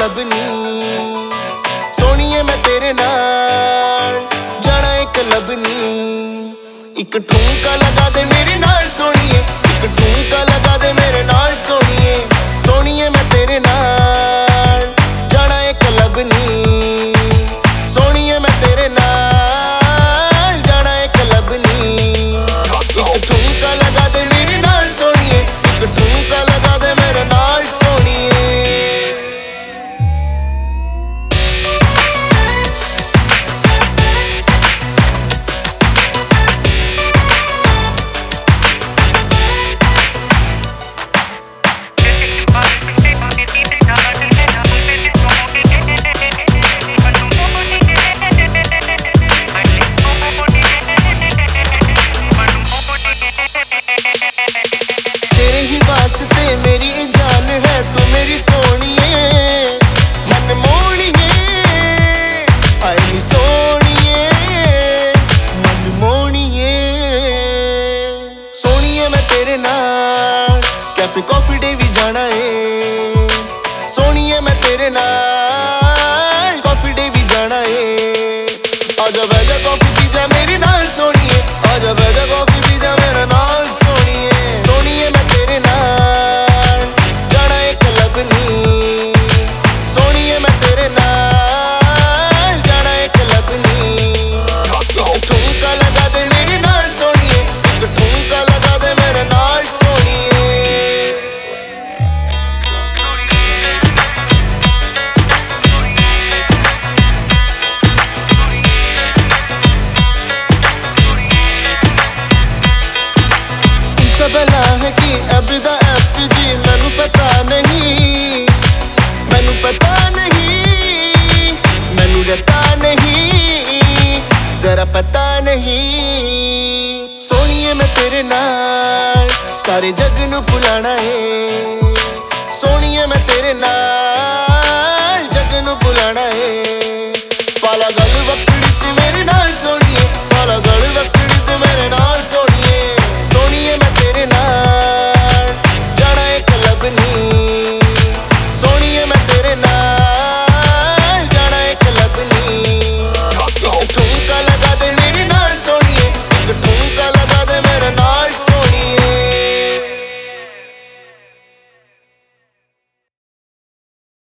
Club नी, सोनिए मैं तेरे नाल जाना है क्लब नी। एक ठुमका लगा दे मेरे नाल सोनिए, एक ठुमका लगा दे मेरे नाल सोनिए, सोनिए मैं तेरे नाल जाना है क्लब नी, सोनिए मैं तेरे नाल जाना है क्लब नी। एक ठुमका लगा दे मेरे नाल सोनिए, एक ठुमका लगा दे मेरे नाल सोनिए। तेरे ही वास्ते मेरी जान है तू मेरी सोनिए, मन मोनिए आई सोनिए, मन मोनिए। सोनिए मैं तेरे नाल कैफे कॉफी डे भी जाना है, सोनिए मैं तेरे नाल कॉफी डे भी जाना है। आजा बैजा कॉफी पी जा मेरे नाल सोनिए, आजा बैजा कॉफी पी जा मेरे नाल सोनिए, सोनिए मैं तेरे नाल जाना है क्लब नी, सोनिए मैं तेरे नाल जाना है क्लब नी। एक ठुमका लगा दे मेरे नाल सोनिए, एक ठुमका लगा दे मेरे नाल सोनिए। सबला है कि अब दा एफ जी मैनू पता नहीं, मैनू पता नहीं, मैनू रता नहीं, जरा पता नहीं। सोनिए मैं तेरे नाल सारे जग नू भुलाना है, सोनिए मैं तेरे नाल